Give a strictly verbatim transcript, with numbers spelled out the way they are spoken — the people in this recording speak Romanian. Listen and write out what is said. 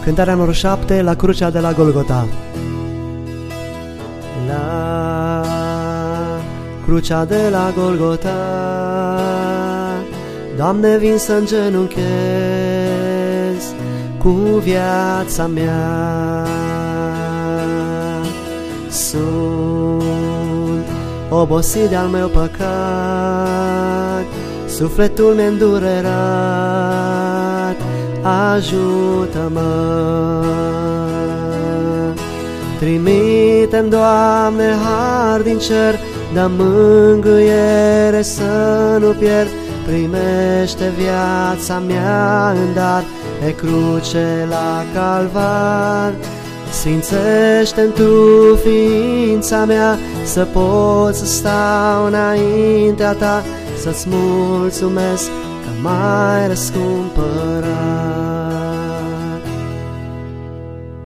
Cântarea numărul șapte, La crucea de la Golgota. La crucea de la Golgota, Doamne, vin să îngenunchez cu viața mea. Sunt obosit de-al meu păcat, sufletul mi-e îndurerat, ajută-mă. Trimite-mi, Doamne, har din cer, dă mângâiere să nu pierd, primește viața mea în dar, pe cruce la calvar. Sfințește-mi Tu ființa mea, să pot să stau înaintea Ta, să-ți mulțumesc că m-ai răscumpărat.